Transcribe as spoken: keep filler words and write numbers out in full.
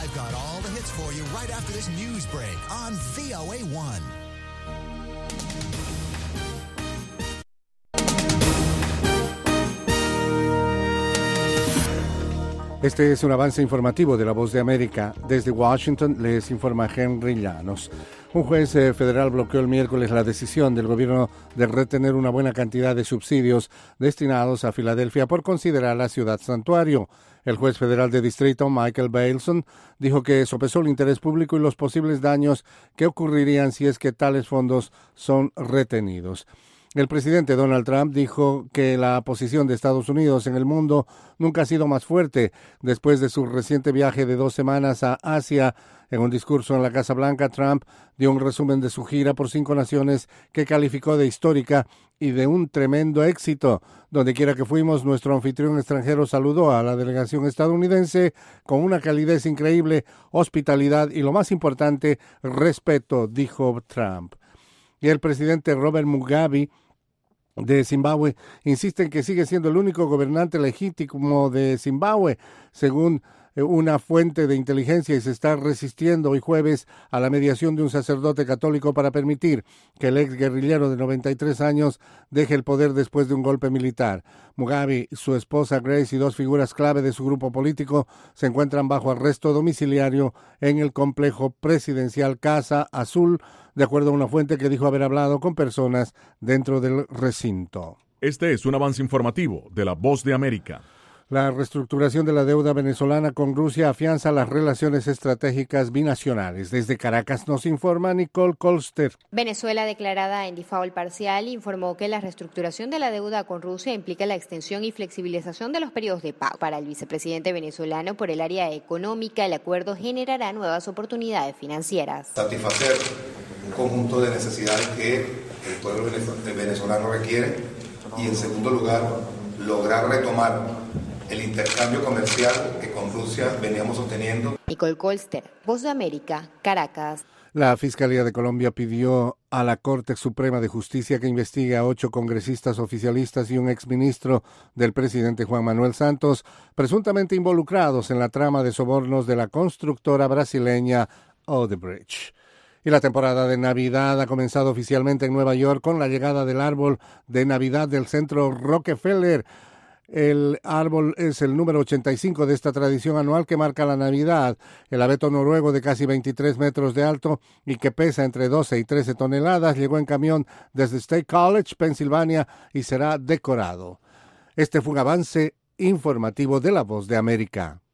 I've got all the hits for you right after this news break on V O A one. Este es un avance informativo de La Voz de América. Desde Washington les informa Henry Llanos. Un juez federal bloqueó el miércoles la decisión del gobierno de retener una buena cantidad de subsidios destinados a Filadelfia por considerarla ciudad santuario. El juez federal de distrito, Michael Bailson, dijo que sopesó el interés público y los posibles daños que ocurrirían si es que tales fondos son retenidos. El presidente Donald Trump dijo que la posición de Estados Unidos en el mundo nunca ha sido más fuerte. Después de su reciente viaje de dos semanas a Asia, en un discurso en la Casa Blanca, Trump dio un resumen de su gira por cinco naciones que calificó de histórica y de un tremendo éxito. Donde quiera que fuimos, nuestro anfitrión extranjero saludó a la delegación estadounidense con una calidez increíble, hospitalidad y, lo más importante, respeto, dijo Trump. Y el presidente Robert Mugabe de Zimbabue insiste en que sigue siendo el único gobernante legítimo de Zimbabue, según una fuente de inteligencia, y se está resistiendo hoy jueves a la mediación de un sacerdote católico para permitir que el ex guerrillero de noventa y tres años deje el poder después de un golpe militar. Mugabe, su esposa Grace y dos figuras clave de su grupo político se encuentran bajo arresto domiciliario en el complejo presidencial Casa Azul, de acuerdo a una fuente que dijo haber hablado con personas dentro del recinto. Este es un avance informativo de La Voz de América. La reestructuración de la deuda venezolana con Rusia afianza las relaciones estratégicas binacionales. Desde Caracas nos informa Nicole Colster. Venezuela, declarada en default parcial, informó que la reestructuración de la deuda con Rusia implica la extensión y flexibilización de los periodos de pago. Para el vicepresidente venezolano por el área económica, el acuerdo generará nuevas oportunidades financieras. Satisfacer un conjunto de necesidades que el pueblo venezolano requiere y, en segundo lugar, lograr retomar el intercambio comercial que con Rusia veníamos obteniendo. Nicole Colster, Voz de América, Caracas. La Fiscalía de Colombia pidió a la Corte Suprema de Justicia que investigue a ocho congresistas oficialistas y un exministro del presidente Juan Manuel Santos, presuntamente involucrados en la trama de sobornos de la constructora brasileña Odebrecht. Y la temporada de Navidad ha comenzado oficialmente en Nueva York con la llegada del árbol de Navidad del Centro Rockefeller. El árbol es el número ochenta y cinco de esta tradición anual que marca la Navidad. El abeto noruego de casi veintitrés metros de alto y que pesa entre doce y trece toneladas llegó en camión desde State College, Pensilvania, y será decorado. Este fue un avance informativo de La Voz de América.